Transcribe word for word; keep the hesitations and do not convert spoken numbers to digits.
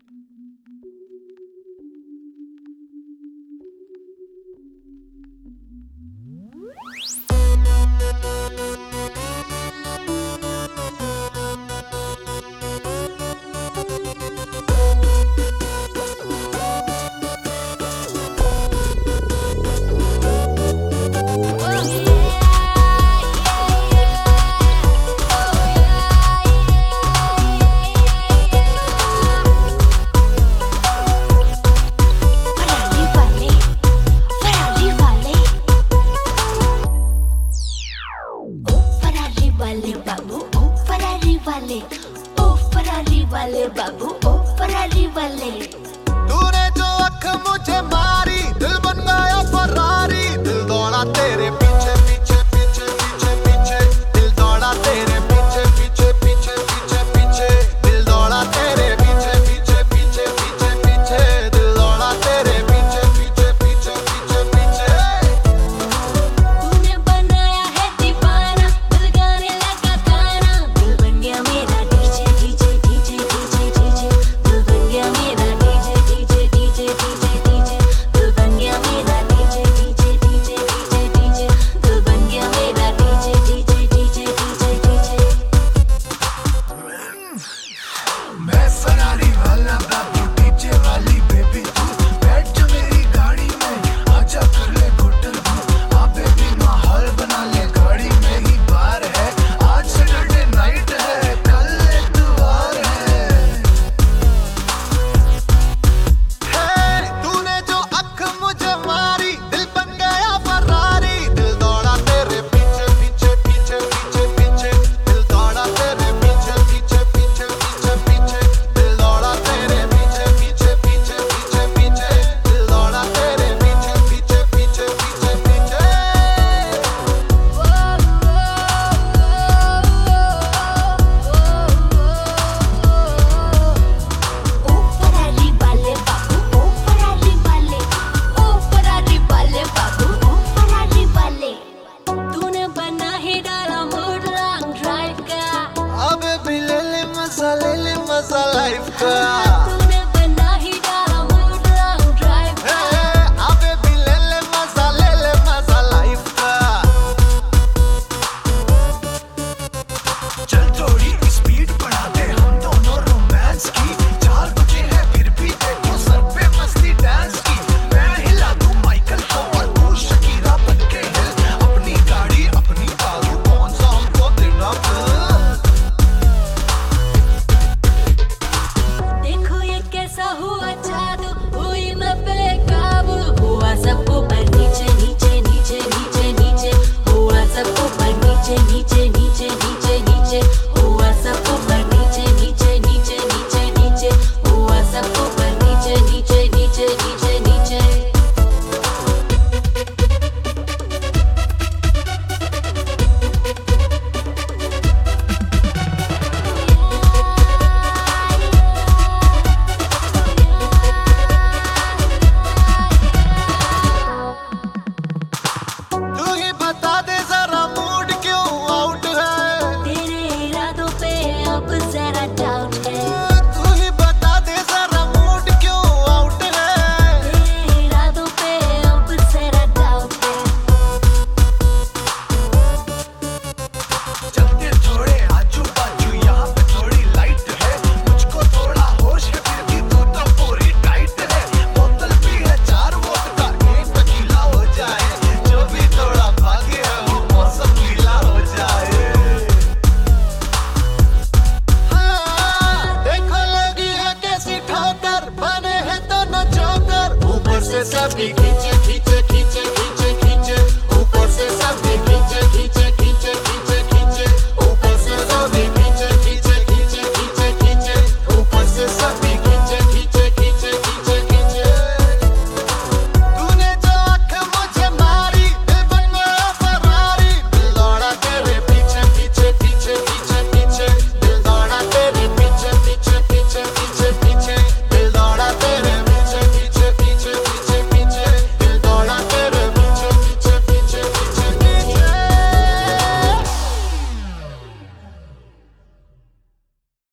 वाले बाबू ओ फरारी वाले। तूने जो अख मुझे मारी, दिल बन गया फरारी। दिल दौड़ा तेरे पीछे पीछे पीछे पीछे पीछे। दिल दौड़ा तेरे पीछे पीछे पीछे पीछे पीछे। दिल दौड़ा तेरे पीछे पीछे पीछे पीछे पीछे। दिल दौड़ा तेरे पीछे पीछे पीछे पीछे पीछे। तूने बनाया है दीवाना, दिल गाने लगा गाना। दिल बन गया मेरा DJ DJ DJ DJ DJ. दिल बन गया मेरा DJ DJ DJ DJ DJ. दिल बन गया मेरा DJ DJ DJ DJ DJ. दिल बन गया मेरा DJ DJ DJ DJ DJ. मैं फरारी वाला बाबू, डीजे वाली बेबी तू। बैठ जा मेरी गाड़ी में, आजा कर ले घुटन तू। आ बेबी माहौल बना ले, गाड़ी में ही बार है। आज सैटरडे नाइट है, कल इतवार है। हे, तूने जो अख मुझे मारी, दिल बन गया फरारी। दिल दौड़ा तेरे पीछे पीछे पीछे पीछे पीछे। दिल दौड़ा तेरे पीछे पीछे पीछे पीछे पीछे। दिल दौड़ा तेरे पीछे पीछे पीछे पीछे पीछे। दिल दौड़ा तेरे पीछे पीछे पीछे पीछे पीछे। ओ फरारी वाले बाबू ओ फरारी वाले। ओ फरारी वाले बाबू ओ फरारी वाले। तूने बना ही डाला मूड लॉन्ग ड्राइव का। अबे भी ले ले मजा, ले ले मजा लाइफ का। तूने बना ही डाला मूड लॉन्ग ड्राइव हे, का। अबे भी ले ले मजा, ले ले मजा लाइफ का। चल थोड़ी स्पीड बढ़ा दे, हम दोनों रोमांस की। चार बजे है फिर भी देखो सर पे मस्ती डांस की। मैं हिला दूं माइकल को और तू शकीरा बन के हिल। अपनी गाड़ी अपनी दारू, कौन सा हमको देना फिर। देखो ये कैसा हुआ जादू, हुई मैं बेकाबू। हुआ सब ऊपर नीचे नीचे नीचे नीचे नीचे। हुआ सब ऊपर नीचे नीचे नीचे नीचे नीचे। हुआ सब ऊपर नीचे नीचे नीचे नीचे नीचे। हुआ सब ऊपर नीचे नीचे नीचे नीचे नीचे। तू ही बता दे जरा मूड क्यों आउट है। तेरे इरादों पे अब जरा डाउट है। तू ही बता दे जरा मूड क्यों आउट है। तेरे इरादों पे अब जरा डाउट है। चलते थोड़े आजू बाजू, यहाँ पे थोड़ी लाइट है। मुझको थोड़ा होश है फिर भी तू तो पूरी टाइट है। बोतल भी है चार वोडका, एक टकीला हो जाए। जो भी थोड़ा भागे है वो मौसम गीला हो जाए। हाँ, देखो लगी है कैसी ठोकर, बने हैं दोनों जोकर। ऊपर से सभी खींचे